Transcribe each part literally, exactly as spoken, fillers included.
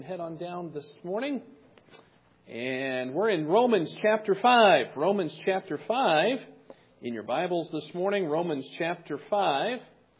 Head on down this morning. And we're in Romans chapter five. Romans chapter five. In your Bibles this morning, Romans chapter five.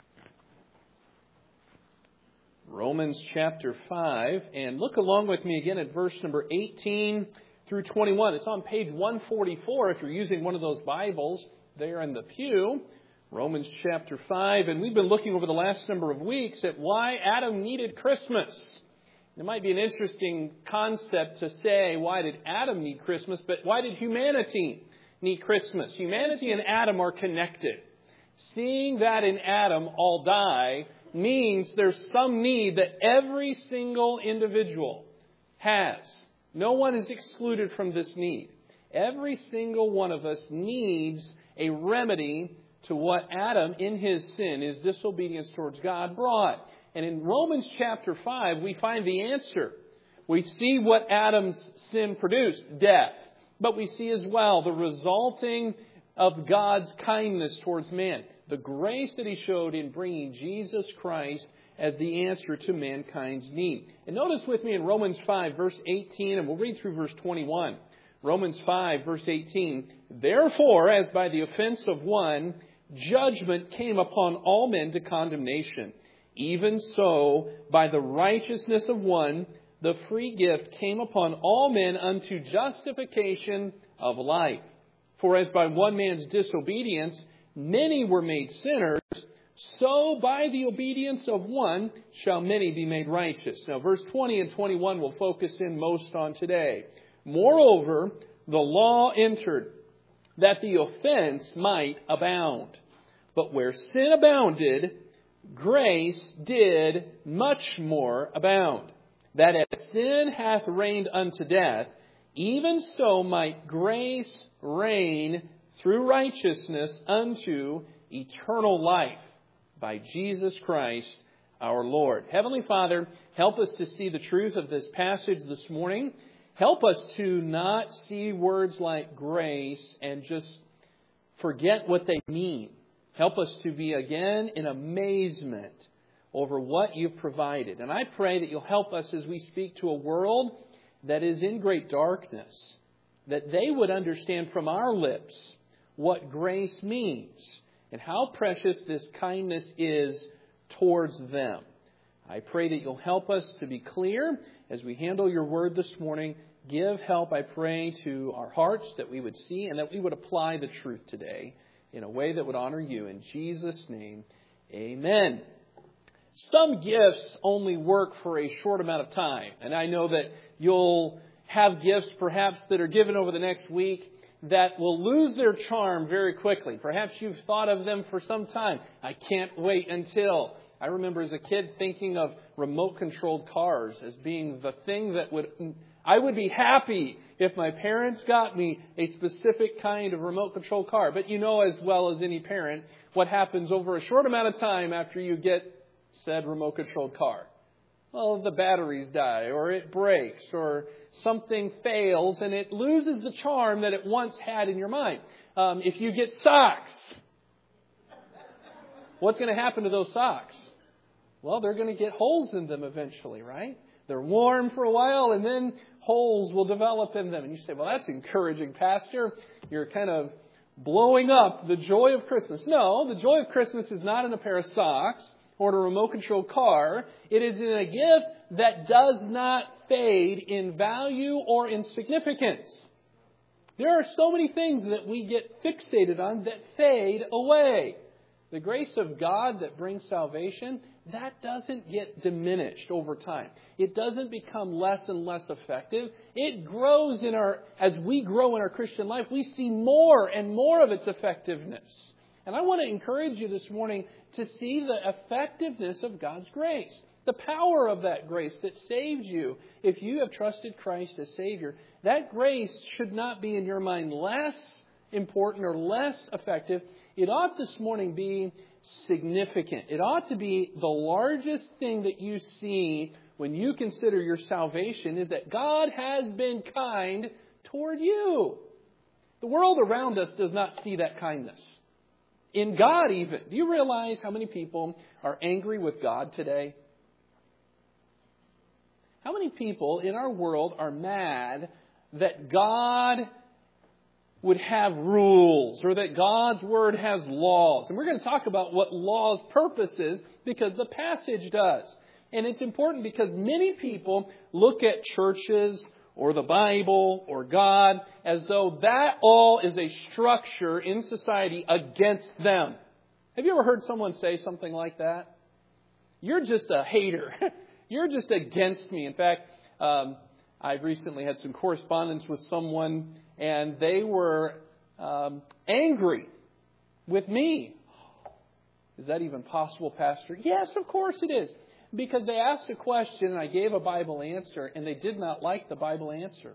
Romans chapter five. And look along with me again at verse number eighteen through twenty-one. It's on page one forty-four if you're using one of those Bibles there in the pew. Romans chapter five. And we've been looking over the last number of weeks at why Adam needed Christmas. It might be an interesting concept to say, why did Adam need Christmas? But why did humanity need Christmas? Humanity and Adam are connected. Seeing that in Adam all die means there's some need that every single individual has. No one is excluded from this need. Every single one of us needs a remedy to what Adam, in his sin, his disobedience towards God, brought. And in Romans chapter five, we find the answer. We see what Adam's sin produced, death. But we see as well the resulting of God's kindness towards man. The grace that He showed in bringing Jesus Christ as the answer to mankind's need. And notice with me in Romans five, verse eighteen, and we'll read through verse twenty-one. Romans five, verse eighteen. Therefore, as by the offense of one, judgment came upon all men to condemnation. Even so, by the righteousness of one, the free gift came upon all men unto justification of life. For as by one man's disobedience many were made sinners, so by the obedience of one shall many be made righteous. Now, verse twenty and twenty-one will focus in most on today. Moreover, the law entered, that the offense might abound. But where sin abounded, grace did much more abound, that as sin hath reigned unto death, even so might grace reign through righteousness unto eternal life by Jesus Christ our Lord. Heavenly Father, help us to see the truth of this passage this morning. Help us to not see words like grace and just forget what they mean. Help us to be again in amazement over what You've provided. And I pray that You'll help us as we speak to a world that is in great darkness, that they would understand from our lips what grace means and how precious this kindness is towards them. I pray that You'll help us to be clear as we handle Your word this morning. Give help, I pray, to our hearts that we would see and that we would apply the truth today in a way that would honor You. In Jesus' name, amen. Some gifts only work for a short amount of time. And I know that you'll have gifts perhaps that are given over the next week that will lose their charm very quickly. Perhaps you've thought of them for some time. I can't wait until. I remember as a kid thinking of remote-controlled cars as being the thing that would... I would be happy if my parents got me a specific kind of remote-control car. But you know as well as any parent what happens over a short amount of time after you get said remote-controlled car. Well, the batteries die, or it breaks, or something fails, and it loses the charm that it once had in your mind. Um, if you get socks, what's going to happen to those socks? Well, they're going to get holes in them eventually, right? They're warm for a while, and then holes will develop in them. And you say, well, that's encouraging, Pastor. You're kind of blowing up the joy of Christmas. No, the joy of Christmas is not in a pair of socks or in a remote-controlled car. It is in a gift that does not fade in value or in significance. There are so many things that we get fixated on that fade away. The grace of God that brings salvation, that doesn't get diminished over time. It doesn't become less and less effective. It grows in our, as we grow in our Christian life, we see more and more of its effectiveness. And I want to encourage you this morning to see the effectiveness of God's grace. The power of that grace that saved you if you have trusted Christ as Savior. That grace should not be in your mind less important or less effective. It ought this morning be significant. It ought to be the largest thing that you see when you consider your salvation is that God has been kind toward you. The world around us does not see that kindness. In God even. Do you realize how many people are angry with God today? How many people in our world are mad that God would have rules or that God's Word has laws? And we're going to talk about what law's purpose is because the passage does. And it's important because many people look at churches or the Bible or God as though that all is a structure in society against them. Have you ever heard someone say something like that? You're just a hater. You're just against me. In fact, um, I've recently had some correspondence with someone and they were um, angry with me. Is that even possible, Pastor? Yes, of course it is. Because they asked a question and I gave a Bible answer and they did not like the Bible answer.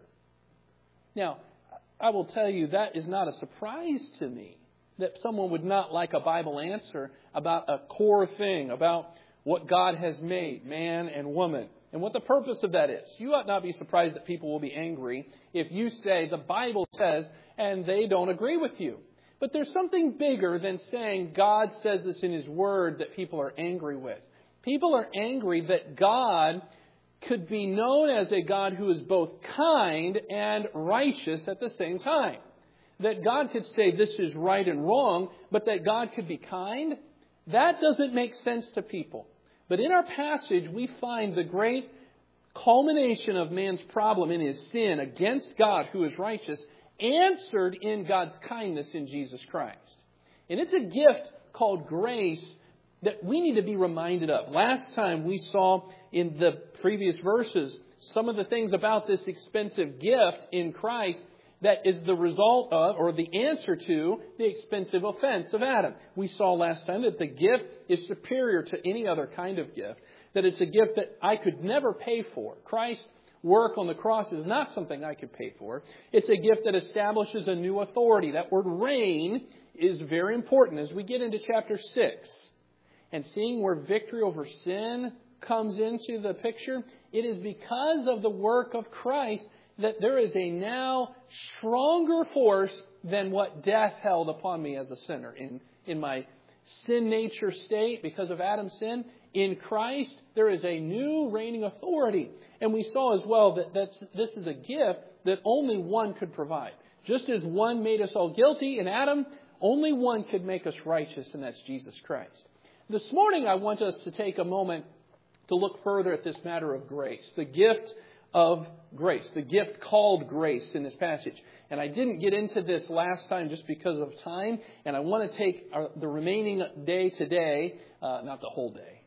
Now, I will tell you that is not a surprise to me that someone would not like a Bible answer about a core thing, about what God has made, man and woman, and what the purpose of that is. You ought not be surprised that people will be angry if you say the Bible says and they don't agree with you. But there's something bigger than saying God says this in His Word that people are angry with. People are angry that God could be known as a God who is both kind and righteous at the same time. That God could say this is right and wrong, but that God could be kind. That doesn't make sense to people. But in our passage, we find the great culmination of man's problem in his sin against God, who is righteous, answered in God's kindness in Jesus Christ. And it's a gift called grace that we need to be reminded of. Last time we saw in the previous verses some of the things about this expensive gift in Christ that is the result of, or the answer to, the expensive offense of Adam. We saw last time that the gift is superior to any other kind of gift, that it's a gift that I could never pay for. Christ's work on the cross is not something I could pay for. It's a gift that establishes a new authority. That word reign is very important as we get into chapter six. And seeing where victory over sin comes into the picture, it is because of the work of Christ that there is a now stronger force than what death held upon me as a sinner. In, in my sin nature state, because of Adam's sin, in Christ, there is a new reigning authority. And we saw as well that that's, this is a gift that only one could provide. Just as one made us all guilty in Adam, only one could make us righteous, and that's Jesus Christ. This morning, I want us to take a moment to look further at this matter of grace, the gift of grace, the gift called grace in this passage. And I didn't get into this last time just because of time, and I want to take our, the remaining day today, uh, not the whole day,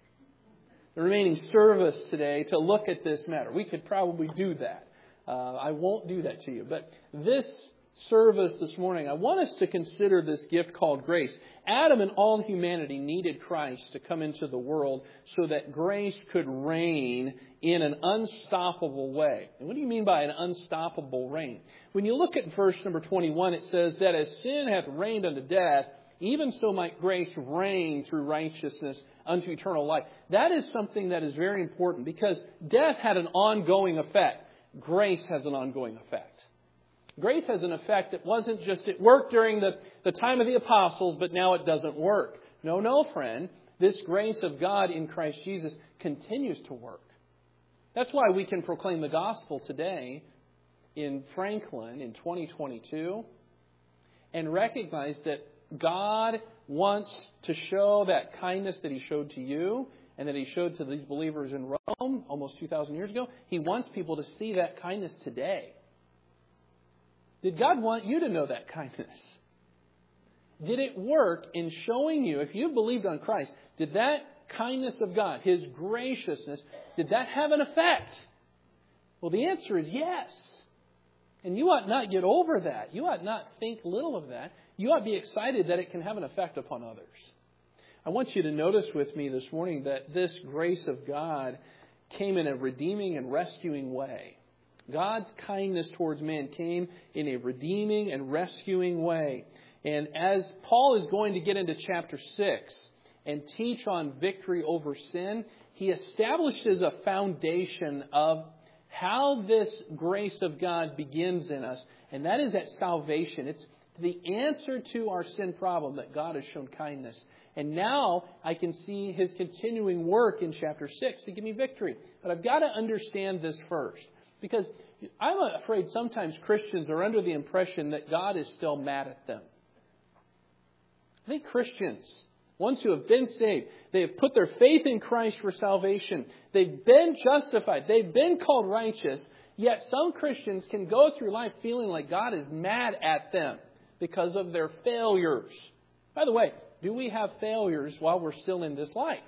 the remaining service today to look at this matter. We could probably do that. Uh, I won't do that to you, but this service this morning, I want us to consider this gift called grace. Adam and all humanity needed Christ to come into the world so that grace could reign in an unstoppable way. And what do you mean by an unstoppable reign? When you look at verse number twenty-one, it says that as sin hath reigned unto death, even so might grace reign through righteousness unto eternal life. That is something that is very important because death had an ongoing effect. Grace has an ongoing effect. Grace has an effect that wasn't just, it worked during the, the time of the apostles, but now it doesn't work. No, no, friend. This grace of God in Christ Jesus continues to work. That's why we can proclaim the gospel today in Franklin in twenty twenty-two and recognize that God wants to show that kindness that He showed to you and that He showed to these believers in Rome almost two thousand years ago. He wants people to see that kindness today. Did God want you to know that kindness? Did it work in showing you, if you believed on Christ, did that kindness of God, His graciousness, did that have an effect? Well, the answer is yes. And you ought not get over that. You ought not think little of that. You ought to be excited that it can have an effect upon others. I want you to notice with me this morning that this grace of God came in a redeeming and rescuing way. God's kindness towards man came in a redeeming and rescuing way. And as Paul is going to get into chapter six and teach on victory over sin, he establishes a foundation of how this grace of God begins in us. And that is at salvation. It's the answer to our sin problem that God has shown kindness. And now I can see His continuing work in chapter six to give me victory. But I've got to understand this first. Because I'm afraid sometimes Christians are under the impression that God is still mad at them. I think Christians, ones who have been saved, they have put their faith in Christ for salvation. They've been justified. They've been called righteous. Yet some Christians can go through life feeling like God is mad at them because of their failures. By the way, do we have failures while we're still in this life?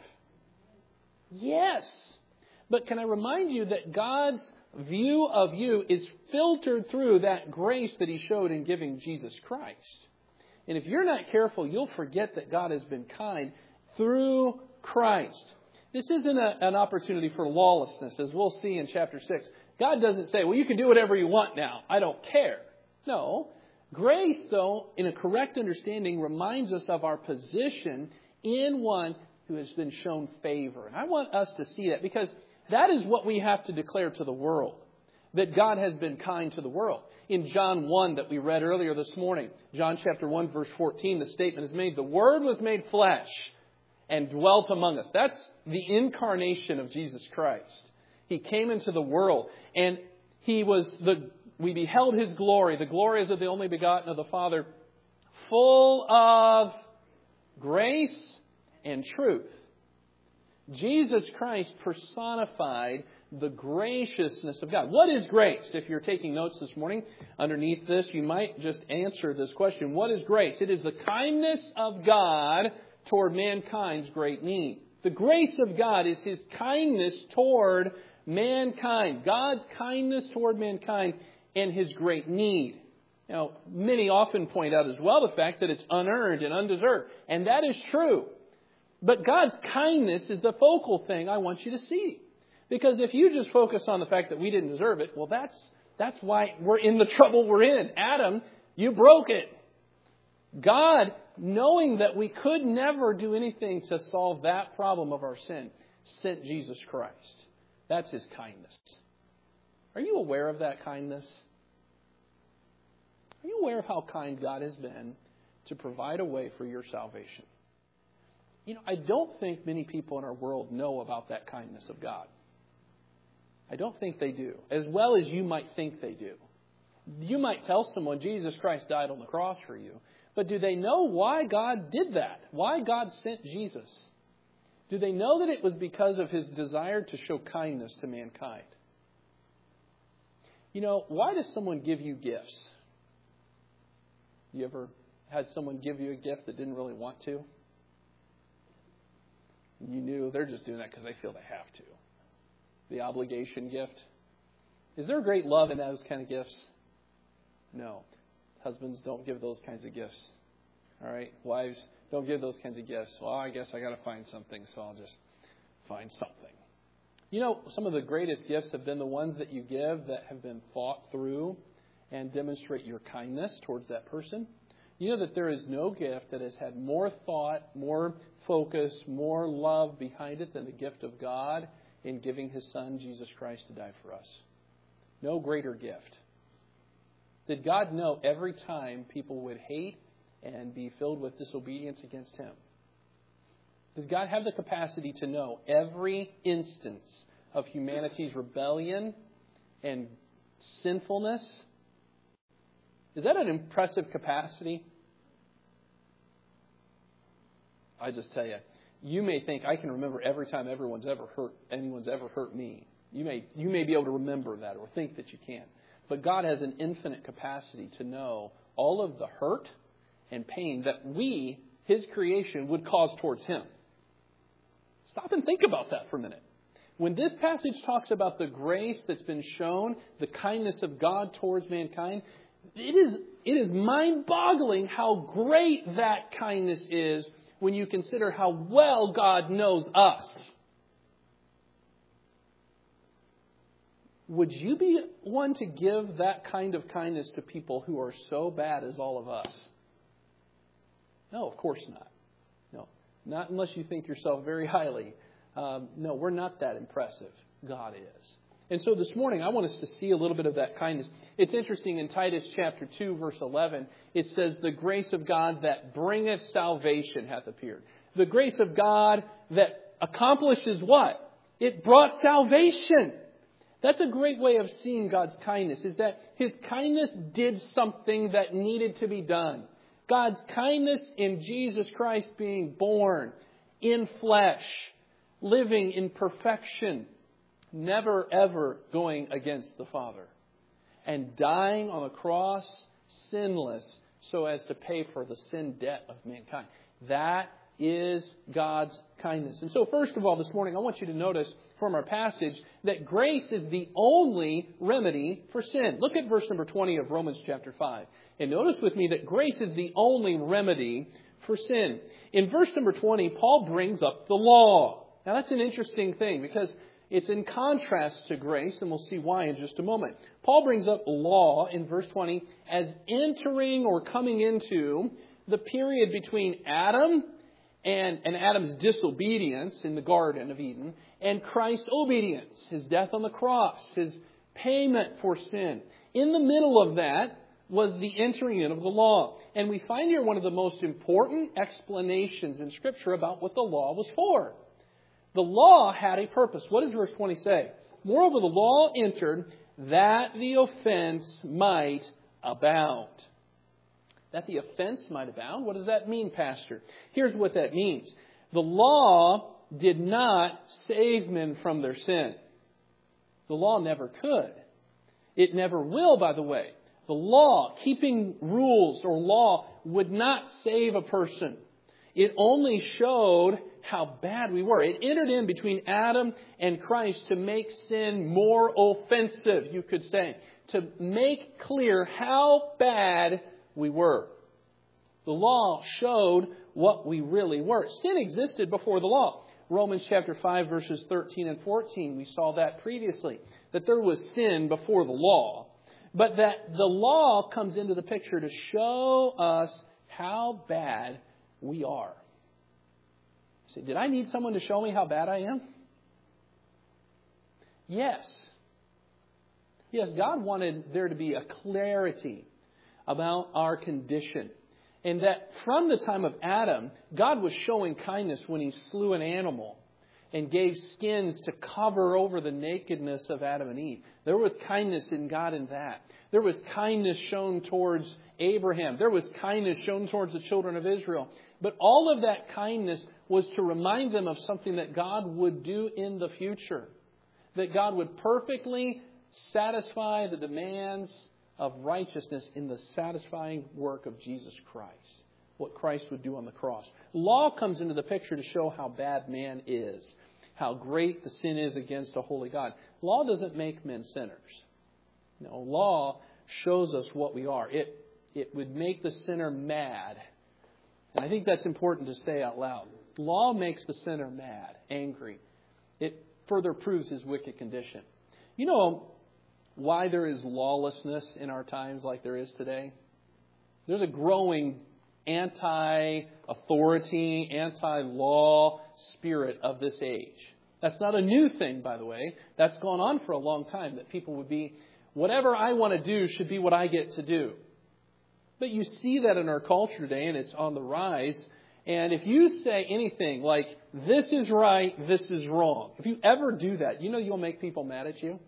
Yes. But can I remind you that God's view of you is filtered through that grace that He showed in giving Jesus Christ. And if you're not careful, you'll forget that God has been kind through Christ. This isn't a, an opportunity for lawlessness, as we'll see in chapter six. God doesn't say, well, you can do whatever you want now. I don't care. No. Grace, though, in a correct understanding, reminds us of our position in one who has been shown favor. And I want us to see that, because that is what we have to declare to the world, that God has been kind to the world. In John one that we read earlier this morning, John chapter one, verse fourteen, the statement is made, the Word was made flesh and dwelt among us. That's the incarnation of Jesus Christ. He came into the world, and He was the, we beheld His glory. The glory is of the only begotten of the Father, full of grace and truth. Jesus Christ personified the graciousness of God. What is grace? If you're taking notes this morning, underneath this, you might just answer this question. What is grace? It is the kindness of God toward mankind's great need. The grace of God is His kindness toward mankind. God's kindness toward mankind and His great need. Now, many often point out as well the fact that it's unearned and undeserved. And that is true. But God's kindness is the focal thing I want you to see. Because if you just focus on the fact that we didn't deserve it, well, that's that's why we're in the trouble we're in. Adam, you broke it. God, knowing that we could never do anything to solve that problem of our sin, sent Jesus Christ. That's His kindness. Are you aware of that kindness? Are you aware of how kind God has been to provide a way for your salvation? You know, I don't think many people in our world know about that kindness of God. I don't think they do, as well as you might think they do. You might tell someone Jesus Christ died on the cross for you, but do they know why God did that? Why God sent Jesus? Do they know that it was because of His desire to show kindness to mankind? You know, why does someone give you gifts? You ever had someone give you a gift that didn't really want to? You knew they're just doing that because they feel they have to. The obligation gift. Is there great love in those kind of gifts? No. Husbands, don't give those kinds of gifts. All right? Wives, don't give those kinds of gifts. Well, I guess I got to find something, so I'll just find something. You know, some of the greatest gifts have been the ones that you give that have been thought through and demonstrate your kindness towards that person. You know that there is no gift that has had more thought, more focus, more love behind it than the gift of God in giving His Son, Jesus Christ, to die for us. No greater gift. Did God know every time people would hate and be filled with disobedience against Him? Did God have the capacity to know every instance of humanity's rebellion and sinfulness? Is that an impressive capacity? I just tell you, you may think I can remember every time everyone's ever hurt anyone's ever hurt me. You may you may be able to remember that or think that you can. But God has an infinite capacity to know all of the hurt and pain that we, His creation, would cause towards Him. Stop and think about that for a minute. When this passage talks about the grace that's been shown, the kindness of God towards mankind, it is it is mind-boggling how great that kindness is when you consider how well God knows us. Would you be one to give that kind of kindness to people who are so bad as all of us? No, of course not. No, not unless you think yourself very highly. Um, no, we're not that impressive. God is. And so this morning, I want us to see a little bit of that kindness. It's interesting in Titus chapter two, verse eleven, it says, the grace of God that bringeth salvation hath appeared. The grace of God that accomplishes what? It brought salvation. That's a great way of seeing God's kindness, is that His kindness did something that needed to be done. God's kindness in Jesus Christ being born in flesh, living in perfection, never ever going against the Father, and dying on the cross sinless so as to pay for the sin debt of mankind. That is God's kindness. And so first of all, this morning, I want you to notice from our passage that grace is the only remedy for sin. Look at verse number twenty of Romans chapter five. And notice with me that grace is the only remedy for sin. In verse number twenty, Paul brings up the law. Now that's an interesting thing because it's in contrast to grace, and we'll see why in just a moment. Paul brings up law in verse twenty as entering or coming into the period between Adam and, and Adam's disobedience in the Garden of Eden and Christ's obedience, His death on the cross, His payment for sin. In the middle of that was the entering in of the law. And we find here one of the most important explanations in Scripture about what the law was for. The law had a purpose. What does verse twenty say? Moreover, the law entered that the offense might abound. That the offense might abound? What does that mean, Pastor? Here's what that means. The law did not save men from their sin. The law never could. It never will, by the way. The law, keeping rules or law, would not save a person. It only showed how bad we were. It entered in between Adam and Christ to make sin more offensive, you could say. To make clear how bad we were. The law showed what we really were. Sin existed before the law. Romans chapter five, verses thirteen and fourteen, we saw that previously. That there was sin before the law. But that the law comes into the picture to show us how bad we are. Say, did I need someone to show me how bad I am? Yes. Yes, God wanted there to be a clarity about our condition. And that from the time of Adam, God was showing kindness when He slew an animal and gave skins to cover over the nakedness of Adam and Eve. There was kindness in God in that. There was kindness shown towards Abraham. There was kindness shown towards the children of Israel. But all of that kindness was to remind them of something that God would do in the future. That God would perfectly satisfy the demands of righteousness in the satisfying work of Jesus Christ. What Christ would do on the cross. Law comes into the picture to show how bad man is. How great the sin is against a holy God. Law doesn't make men sinners. No, law shows us what we are. It, it would make the sinner mad. And I think that's important to say out loud. Law makes the sinner mad, angry. It further proves his wicked condition. You know why there is lawlessness in our times like there is today? There's a growing anti-authority, anti-law spirit of this age. That's not a new thing, by the way. That's gone on for a long time, that people would be, whatever I want to do should be what I get to do. But you see that in our culture today, and it's on the rise. And if you say anything like, this is right, this is wrong, if you ever do that, you know you'll make people mad at you.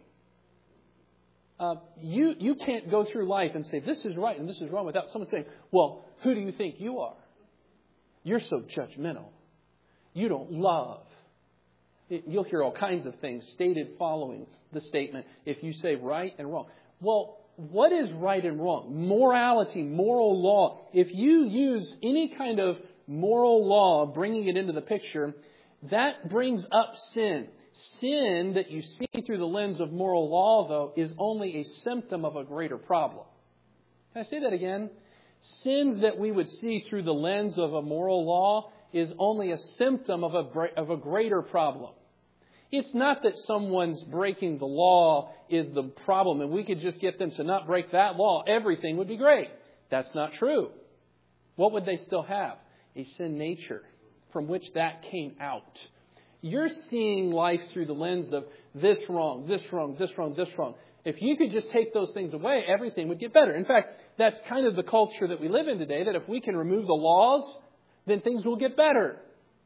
Uh, you you can't go through life and say, this is right and this is wrong, without someone saying, well, who do you think you are? You're so judgmental. You don't love. It, you'll hear all kinds of things stated following the statement if you say right and wrong. Well, what is right and wrong? Morality, moral law. If you use any kind of moral law, bringing it into the picture, that brings up sin. Sin that you see through the lens of moral law, though, is only a symptom of a greater problem. Can I say that again? Sins that we would see through the lens of a moral law is only a symptom of a, of a greater problem. It's not that someone's breaking the law is the problem and we could just get them to not break that law. Everything would be great. That's not true. What would they still have? A sin nature from which that came out. You're seeing life through the lens of this wrong, this wrong, this wrong, this wrong. If you could just take those things away, everything would get better. In fact, that's kind of the culture that we live in today, that if we can remove the laws, then things will get better.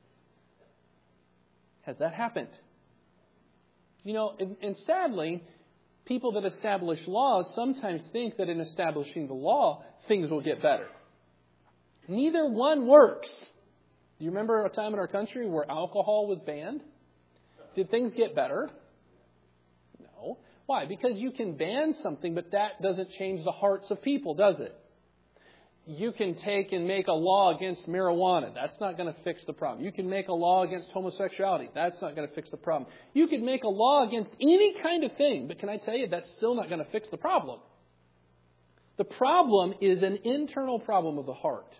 Has that happened? You know, and, and sadly, people that establish laws sometimes think that in establishing the law, things will get better. Neither one works. Do you remember a time in our country where alcohol was banned? Did things get better? No. Why? Because you can ban something, but that doesn't change the hearts of people, does it? You can take and make a law against marijuana. That's not going to fix the problem. You can make a law against homosexuality. That's not going to fix the problem. You could make a law against any kind of thing, but can I tell you, that's still not going to fix the problem. The problem is an internal problem of the heart.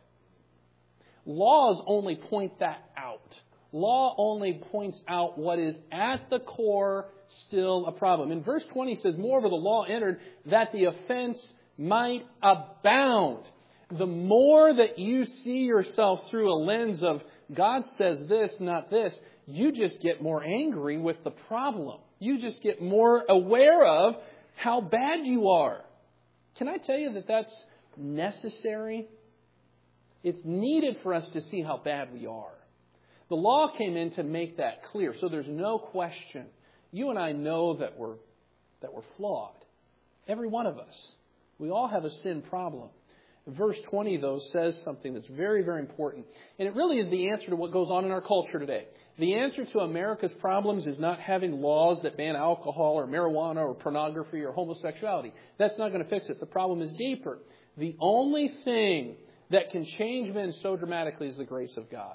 Laws only point that out. Law only points out what is at the core still a problem. In verse twenty it says, moreover, the law entered that the offense might abound. The more that you see yourself through a lens of God says this, not this, you just get more angry with the problem. You just get more aware of how bad you are. Can I tell you that that's necessary? It's needed for us to see how bad we are. The law came in to make that clear, so there's no question. You and I know that we're that we're flawed. Every one of us. We all have a sin problem. Verse twenty, though, says something that's very, very important. And it really is the answer to what goes on in our culture today. The answer to America's problems is not having laws that ban alcohol or marijuana or pornography or homosexuality. That's not going to fix it. The problem is deeper. The only thing that can change men so dramatically is the grace of God.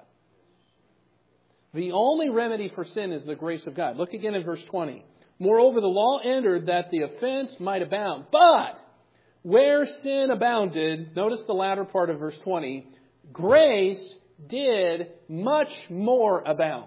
The only remedy for sin is the grace of God. Look again in verse twenty. Moreover, the law entered that the offense might abound. But where sin abounded, notice the latter part of verse twenty, grace did much more abound.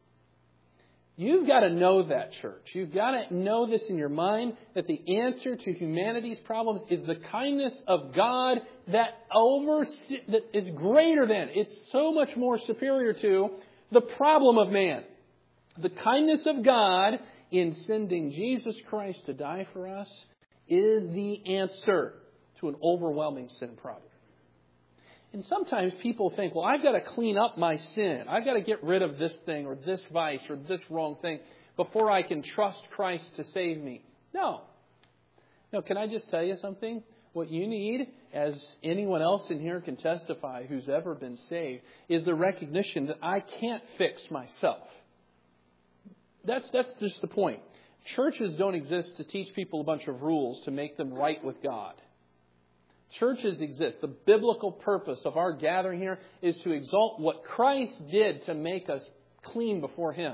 You've got to know that, church. You've got to know this in your mind, that the answer to humanity's problems is the kindness of God that over that is greater than, it's so much more superior to the problem of man. The kindness of God in sending Jesus Christ to die for us is the answer to an overwhelming sin problem. And sometimes people think, well, I've got to clean up my sin. I've got to get rid of this thing or this vice or this wrong thing before I can trust Christ to save me. No. No, can I just tell you something? What you need, as anyone else in here can testify who's ever been saved, is the recognition that I can't fix myself. That's, that's just the point. Churches don't exist to teach people a bunch of rules to make them right with God. Churches exist. The biblical purpose of our gathering here is to exalt what Christ did to make us clean before Him.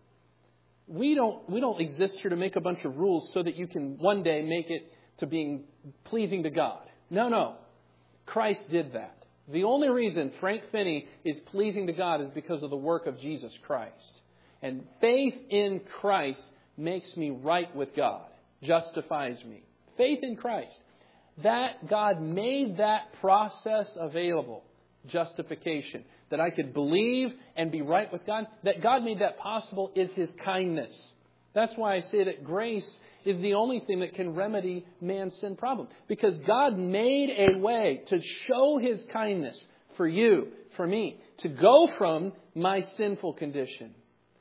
We don't, we don't exist here to make a bunch of rules so that you can one day make it to being pleasing to God. No, no. Christ did that. The only reason Frank Finney is pleasing to God is because of the work of Jesus Christ. And faith in Christ makes me right with God, justifies me. Faith in Christ. That God made that process available, justification, that I could believe and be right with God, that God made that possible is His kindness. That's why I say that grace is the only thing that can remedy man's sin problem. Because God made a way to show His kindness for you, for me, to go from my sinful condition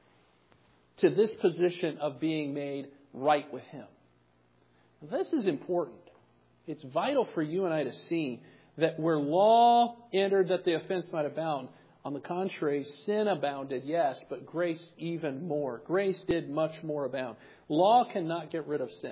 to this position of being made right with Him. This is important. It's vital for you and I to see that where law entered that the offense might abound, on the contrary, sin abounded, yes, but grace even more. Grace did much more abound. Law cannot get rid of sin.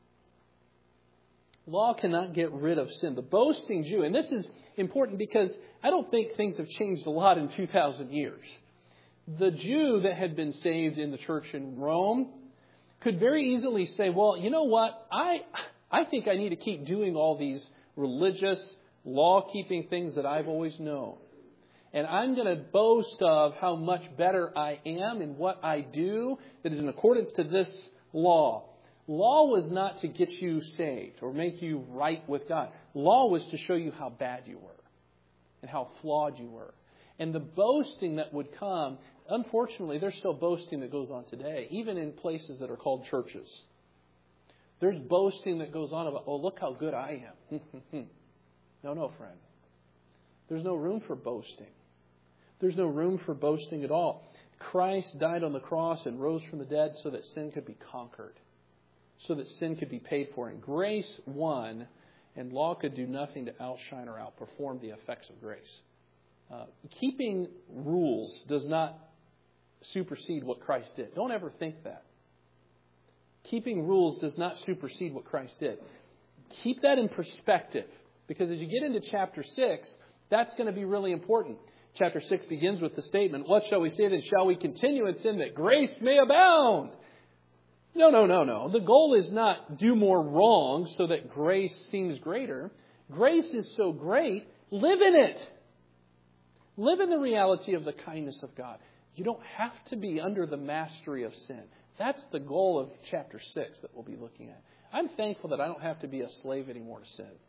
Law cannot get rid of sin. The boasting Jew, and this is important because I don't think things have changed a lot in two thousand years. The Jew that had been saved in the church in Rome could very easily say, well, you know what? I I think I need to keep doing all these religious, law-keeping things that I've always known. And I'm going to boast of how much better I am in what I do that is in accordance to this law. Law was not to get you saved or make you right with God. Law was to show you how bad you were and how flawed you were. And the boasting that would come, unfortunately, there's still boasting that goes on today, even in places that are called churches. There's boasting that goes on about, oh, look how good I am. No, no, friend. There's no room for boasting. There's no room for boasting at all. Christ died on the cross and rose from the dead so that sin could be conquered, so that sin could be paid for. And grace won, and law could do nothing to outshine or outperform the effects of grace. Uh, keeping rules does not supersede what Christ did. Don't ever think that. Keeping rules does not supersede what Christ did. Keep that in perspective, because as you get into chapter six, that's going to be really important. Chapter six begins with the statement, "What shall we say then? Shall we continue in sin that grace may abound?" No, no, no, no. The goal is not do more wrong so that grace seems greater. Grace is so great, live in it. Live in the reality of the kindness of God. You don't have to be under the mastery of sin. That's the goal of chapter six that we'll be looking at. I'm thankful that I don't have to be a slave anymore to sin.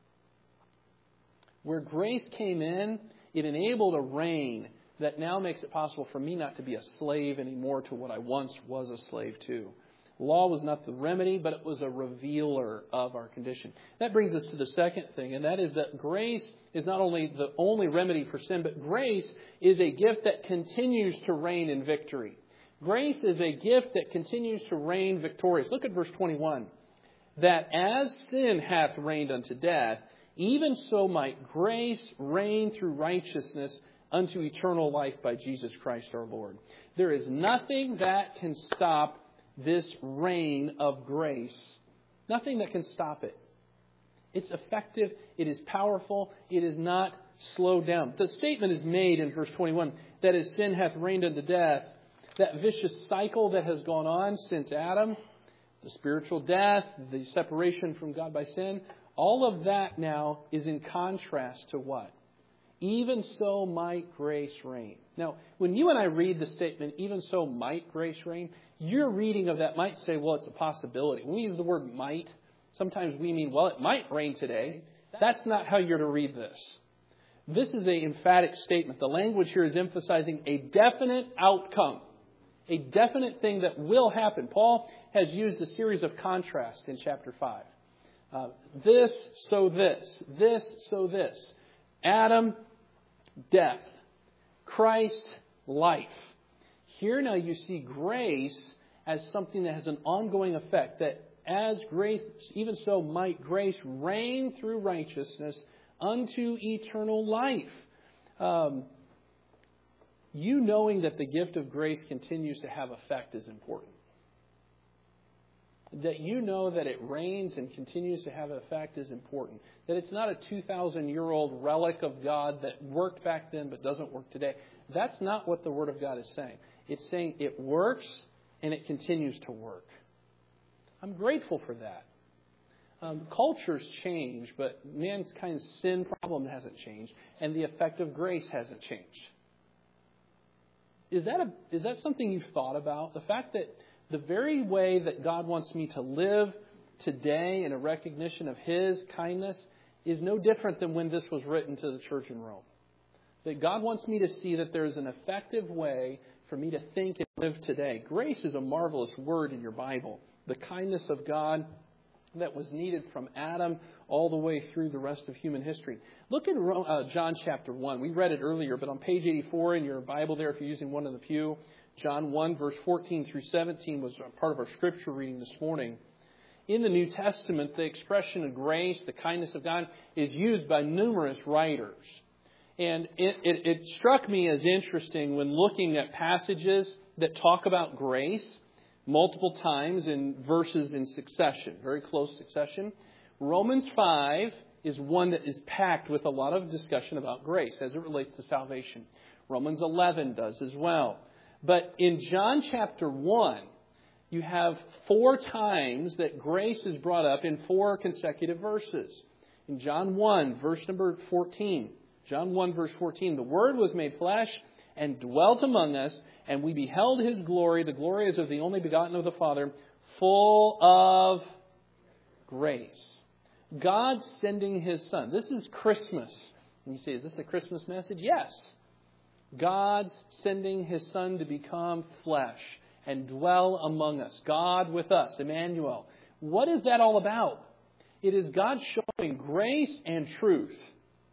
Where grace came in, it enabled a reign that now makes it possible for me not to be a slave anymore to what I once was a slave to. Law was not the remedy, but it was a revealer of our condition. That brings us to the second thing, and that is that grace is not only the only remedy for sin, but grace is a gift that continues to reign in victory. Grace is a gift that continues to reign victorious. Look at verse twenty-one. That as sin hath reigned unto death, even so might grace reign through righteousness unto eternal life by Jesus Christ our Lord. There is nothing that can stop this reign of grace. Nothing that can stop it. It's effective. It is powerful. It is not slowed down. The statement is made in verse twenty-one that as sin hath reigned unto death, that vicious cycle that has gone on since Adam, the spiritual death, the separation from God by sin, all of that now is in contrast to what? Even so might grace reign. Now, when you and I read the statement, even so might grace reign, your reading of that might say, well, it's a possibility. When we use the word might, sometimes we mean, well, it might rain today. That's not how you're to read this. This is an emphatic statement. The language here is emphasizing a definite outcome, a definite thing that will happen. Paul has used a series of contrasts in chapter five. Uh, this, so this. This, so this. Adam, death. Christ, life. Here now you see grace as something that has an ongoing effect. That as grace, even so might grace reign through righteousness unto eternal life. Um, you knowing that the gift of grace continues to have effect is important. That you know that it reigns and continues to have effect is important. That it's not a two thousand year old relic of God that worked back then but doesn't work today. That's not what the Word of God is saying. It's saying it works and it continues to work. I'm grateful for that. Um, cultures change, but mankind's sin problem hasn't changed, and the effect of grace hasn't changed. Is that a, is that something you've thought about? The fact that the very way that God wants me to live today in a recognition of His kindness is no different than when this was written to the church in Rome. That God wants me to see that there's an effective way for me to think and live today. Grace is a marvelous word in your Bible. The kindness of God that was needed from Adam all the way through the rest of human history. Look at uh, John chapter one. We read it earlier, but on page eighty-four in your Bible there, if you're using one in the pew, John one, verse fourteen through seventeen was part of our scripture reading this morning. In the New Testament, the expression of grace, the kindness of God, is used by numerous writers. And it, it, it struck me as interesting when looking at passages that talk about grace multiple times in verses in succession, very close succession. Romans five is one that is packed with a lot of discussion about grace as it relates to salvation. Romans eleven does as well. But in John chapter one, you have four times that grace is brought up in four consecutive verses. In John one, verse number fourteen, John one, verse fourteen, the Word was made flesh and dwelt among us, and we beheld His glory. The glory is of the only begotten of the Father, full of grace. God sending His Son. This is Christmas. And you say, is this a Christmas message? Yes. God sending His Son to become flesh and dwell among us. God with us, Emmanuel. What is that all about? It is God showing grace and truth.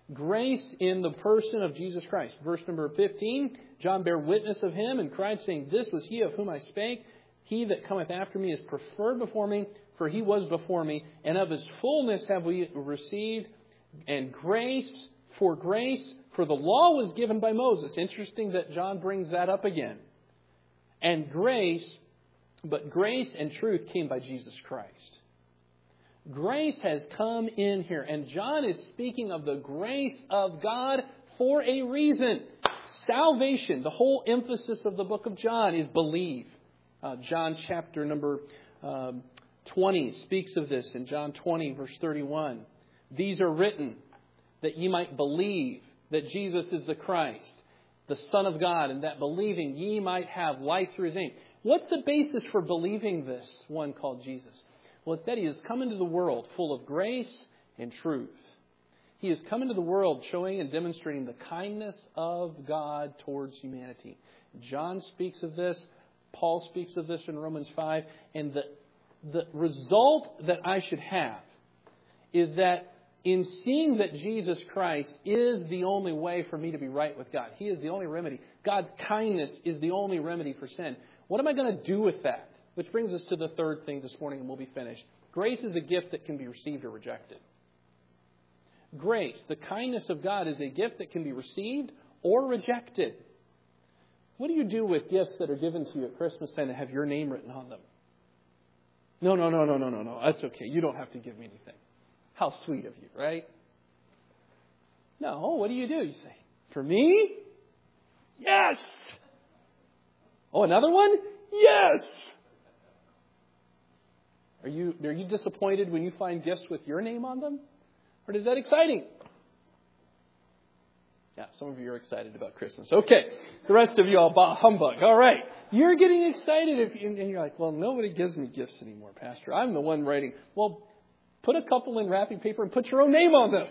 Grace in the person of Jesus Christ. Verse number fifteen, John bare witness of him and cried, saying, This was he of whom I spake. He that cometh after me is preferred before me, for he was before me. And of his fullness have we received, and grace for grace. For the law was given by Moses. Interesting that John brings that up again. And grace, but grace and truth came by Jesus Christ. Grace has come in here. And John is speaking of the grace of God for a reason. Salvation, the whole emphasis of the book of John is believe. Uh, John chapter number um, twenty speaks of this in John twenty verse thirty-one. These are written that ye might believe that Jesus is the Christ, the Son of God, and that believing ye might have life through his name. What's the basis for believing this one called Jesus? Well, it's that he has come into the world full of grace and truth. He has come into the world showing and demonstrating the kindness of God towards humanity. John speaks of this. Paul speaks of this in Romans five. And the, the result that I should have is that in seeing that Jesus Christ is the only way for me to be right with God, He is the only remedy. God's kindness is the only remedy for sin. What am I going to do with that? Which brings us to the third thing this morning, and we'll be finished. Grace is a gift that can be received or rejected. Grace, the kindness of God, is a gift that can be received or rejected. What do you do with gifts that are given to you at Christmas time that have your name written on them? No, no, no, no, no, no, no. That's okay. You don't have to give me anything. How sweet of you, right? No, what do you do? You say, for me? Yes! Oh, another one? Yes! Are you, are you disappointed when you find gifts with your name on them? Or is that exciting? Yeah, some of you are excited about Christmas. Okay, the rest of you all bah humbug. All right, you're getting excited, if you, and you're like, well, nobody gives me gifts anymore, Pastor. I'm the one writing. Well, put a couple in wrapping paper and put your own name on them.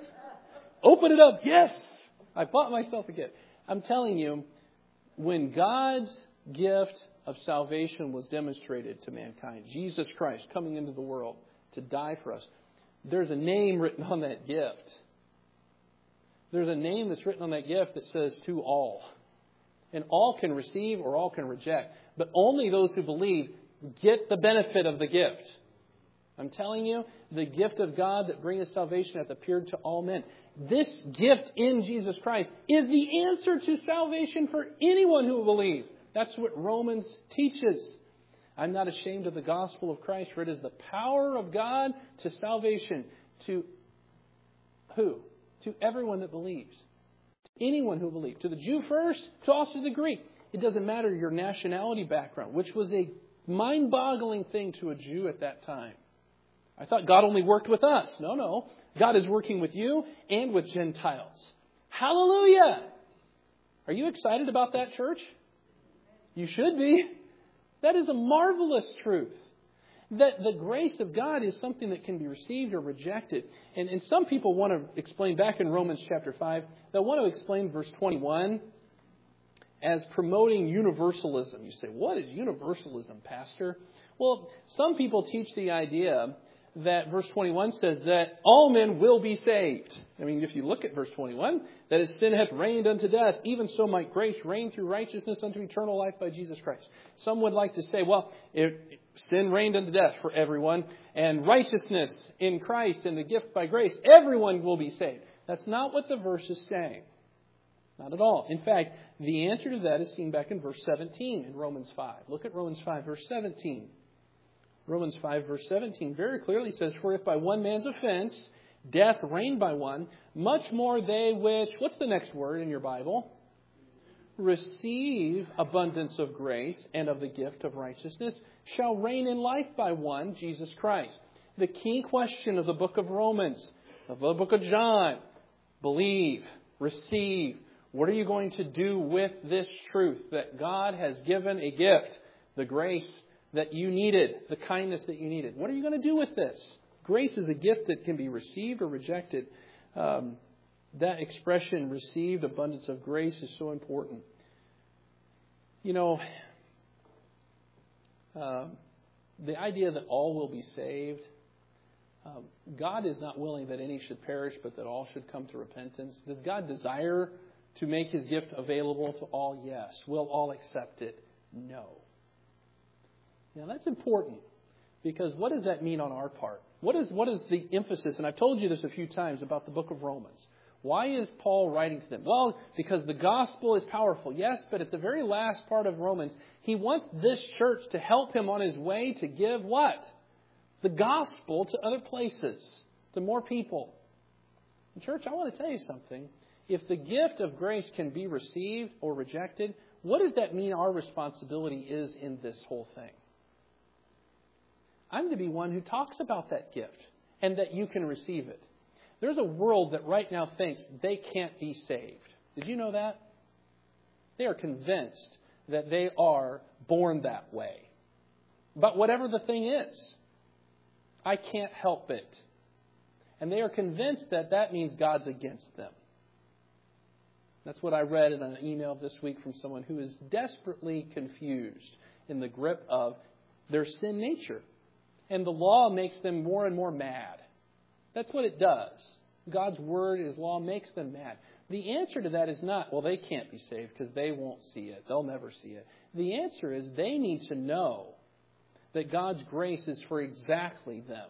Open it up. Yes, I bought myself a gift. I'm telling you, when God's gift of salvation was demonstrated to mankind, Jesus Christ coming into the world to die for us, there's a name written on that gift. There's a name that's written on that gift that says to all. And all can receive or all can reject. But only those who believe get the benefit of the gift. I'm telling you, the gift of God that bringeth salvation hath appeared to all men. This gift in Jesus Christ is the answer to salvation for anyone who will believe. That's what Romans teaches. I'm not ashamed of the gospel of Christ, for it is the power of God to salvation to who? To everyone that believes. To anyone who believes. To the Jew first, to also the Greek. It doesn't matter your nationality background, which was a mind-boggling thing to a Jew at that time. I thought God only worked with us. No, no. God is working with you and with Gentiles. Hallelujah! Are you excited about that, church? You should be. That is a marvelous truth. That the grace of God is something that can be received or rejected. And, and some people want to explain, back in Romans chapter five, they'll want to explain verse twenty-one as promoting universalism. You say, what is universalism, Pastor? Well, some people teach the idea that verse twenty-one says that all men will be saved. I mean, if you look at verse twenty-one, that as sin hath reigned unto death, even so might grace reign through righteousness unto eternal life by Jesus Christ. Some would like to say, well, if sin reigned unto death for everyone, and righteousness in Christ and the gift by grace, everyone will be saved. That's not what the verse is saying. Not at all. In fact, the answer to that is seen back in verse seventeen in Romans five. Look at Romans five, verse seventeen. Romans five, verse seventeen very clearly says, for if by one man's offense death reigned by one, much more they which, what's the next word in your Bible? Receive abundance of grace and of the gift of righteousness shall reign in life by one, Jesus Christ. The key question of the book of Romans, of the book of John, believe, receive. What are you going to do with this truth that God has given a gift, the grace that you needed, the kindness that you needed? What are you going to do with this? Grace is a gift that can be received or rejected. Um, that expression, received abundance of grace, is so important. You know, uh, the idea that all will be saved, Um, God is not willing that any should perish, but that all should come to repentance. Does God desire to make His gift available to all? Yes. Will all accept it? No. Now that's important, because what does that mean on our part? What is, what is the emphasis? And I've told you this a few times about the book of Romans. Why is Paul writing to them? Well, because the gospel is powerful. Yes, but at the very last part of Romans, he wants this church to help him on his way to give what? The gospel to other places, to more people. And church, I want to tell you something. If the gift of grace can be received or rejected, what does that mean our responsibility is in this whole thing? I'm to be one who talks about that gift and that you can receive it. There's a world that right now thinks they can't be saved. Did you know that? They are convinced that they are born that way. But whatever the thing is, I can't help it. And they are convinced that that means God's against them. That's what I read in an email this week from someone who is desperately confused in the grip of their sin nature. And the law makes them more and more mad. That's what it does. God's word, His law, makes them mad. The answer to that is not, well, they can't be saved because they won't see it. They'll never see it. The answer is they need to know that God's grace is for exactly them.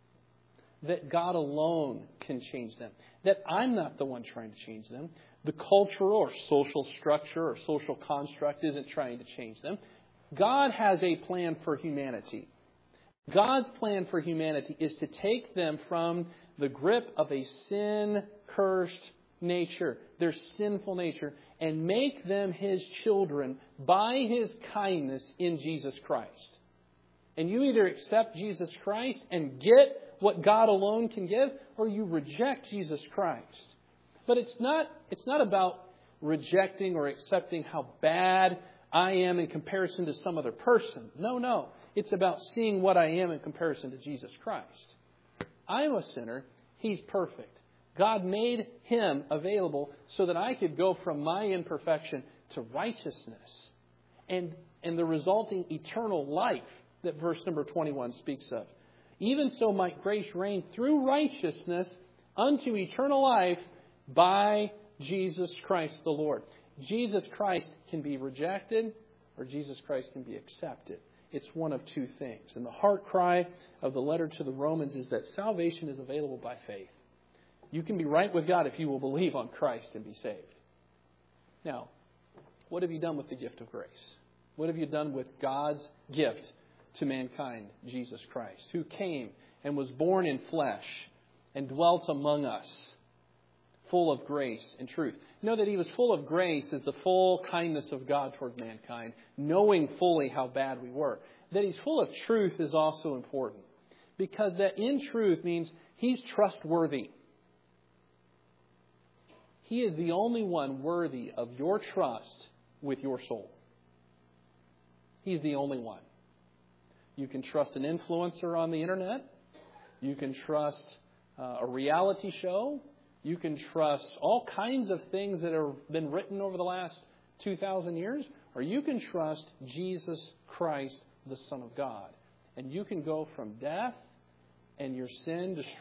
That God alone can change them. That I'm not the one trying to change them. The cultural or social structure or social construct isn't trying to change them. God has a plan for humanity. God's plan for humanity is to take them from the grip of a sin-cursed nature, their sinful nature, and make them His children by His kindness in Jesus Christ. And you either accept Jesus Christ and get what God alone can give, or you reject Jesus Christ. But it's not, it's not about rejecting or accepting how bad I am in comparison to some other person. No, no. It's about seeing what I am in comparison to Jesus Christ. I'm a sinner. He's perfect. God made Him available so that I could go from my imperfection to righteousness and, and the resulting eternal life that verse number twenty-one speaks of. Even so might grace reign through righteousness unto eternal life by Jesus Christ the Lord. Jesus Christ can be rejected or Jesus Christ can be accepted. It's one of two things. And the heart cry of the letter to the Romans is that salvation is available by faith. You can be right with God if you will believe on Christ and be saved. Now, what have you done with the gift of grace? What have you done with God's gift to mankind, Jesus Christ, who came and was born in flesh and dwelt among us, full of grace and truth? Know that He was full of grace as the full kindness of God toward mankind, knowing fully how bad we were. That He's full of truth is also important, because that in truth means He's trustworthy. He is the only one worthy of your trust with your soul. He's the only one. You can trust an influencer on the internet. You can trust uh, a reality show. You can trust all kinds of things that have been written over the last two thousand years. Or you can trust Jesus Christ, the Son of God. And you can go from death and your sin